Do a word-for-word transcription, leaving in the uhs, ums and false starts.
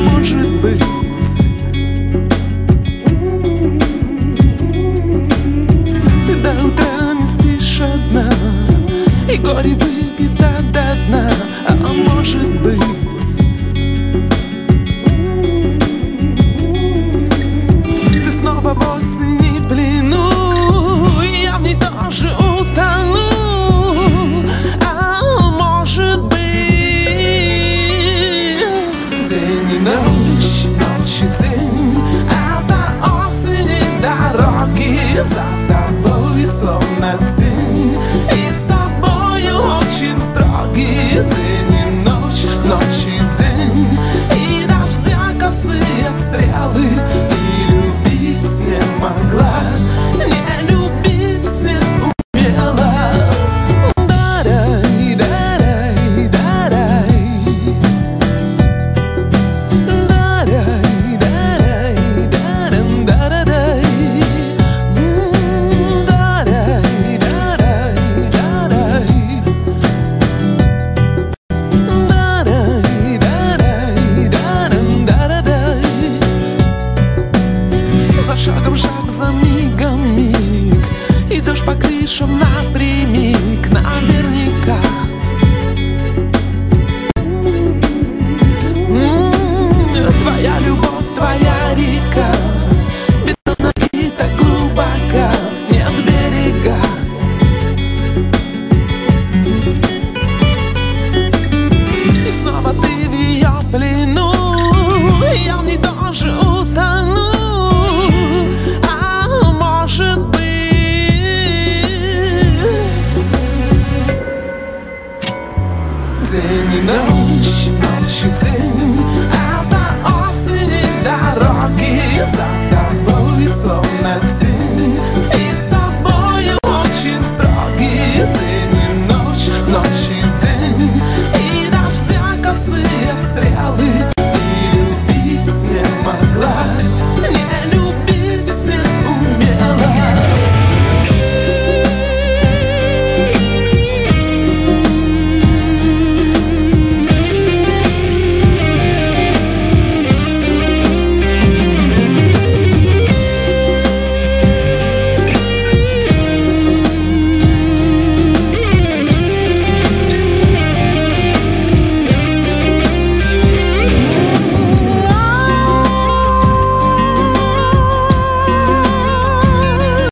может быть. Ты до утра не спишь одна, и горе выпито до дна, а может быть. Ты снова в осени в плену, и я в ней тоже утону, а может быть. День и ночь, ночь и день, а до осени дороги за тобой словно тень, и с тобою очень строгий. День и ночь, ночь и день,